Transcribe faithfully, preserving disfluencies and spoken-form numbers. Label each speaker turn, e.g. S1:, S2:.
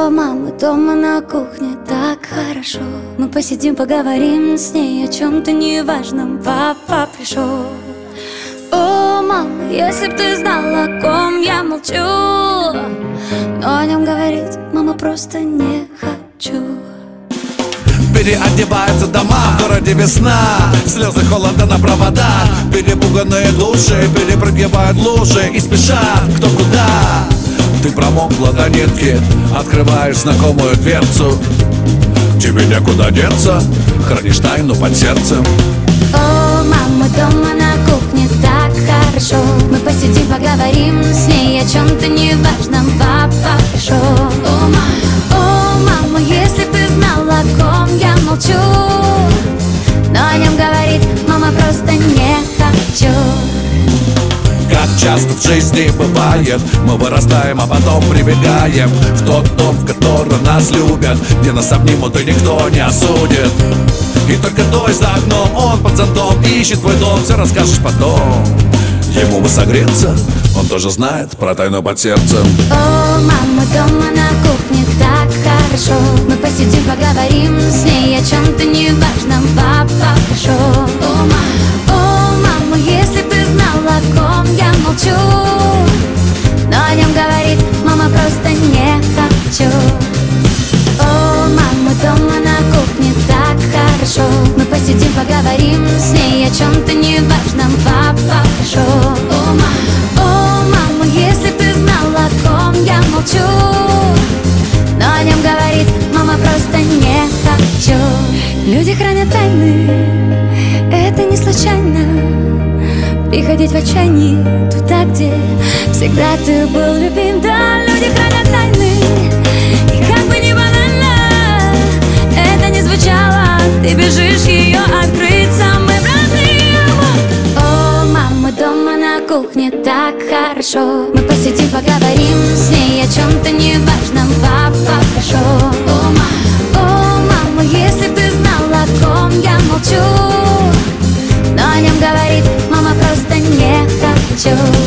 S1: О, мама, дома на кухне так хорошо. Мы посидим, поговорим с ней о чем-то неважном. Папа пришел. О, мама, если б ты знала, о ком я молчу, но о нем говорить, мама, просто не хочу.
S2: Переодеваются дома, в городе весна, слезы холода на проводах. Перепуганные души перепрыгивают лужи и спешат кто куда. Ты промокла до нитки, открываешь знакомую дверцу. Тебе некуда деться, хранишь тайну под сердцем.
S1: О, мама, дома на кухне так хорошо. Мы посидим, поговорим с ней о чем-то неважном. Папа пришел. О, мама, о, мама, если б ты знала, о ком я молчу, но о нем говорить, мама, просто не хочу.
S2: Как часто в жизни бывает, мы вырастаем, а потом прибегаем в тот дом, в который нас любят, где нас обнимут и никто не осудит. И только дождь за окном, он под зонтом ищет твой дом, все расскажешь потом. Ему бы согреться, он тоже знает про тайну под сердцем.
S1: О, мама, дома на кухне так хорошо. Мы посидим, поговорим с ней о чем-то неважном. Папа пришел. О, мама, о, мама, если б ты знала, о ком я молчу, но о нем говорить, мама, просто не хочу. О, мама, дома на кухне так хорошо. Мы посидим, поговорим с ней о чем-то неважном. Папа пришел. О, мама, о, мама, если б ты знала, о ком я молчу, но о нем говорить, мама, просто не хочу. Люди хранят тайны, это не случайно. Приходить в отчаянии туда, где всегда ты был любим. Да, люди хранят тайны, и как бы ни банально это не звучало, ты бежишь ее открыть самым родным. О, мама, дома на кухне так хорошо. Мы посидим, поговорим с ней о чем-то неважном. Папа пришел. О, мама, о, мама, если б ты знала, о ком я молчу, но о нем говорить, мама, просто не хочу.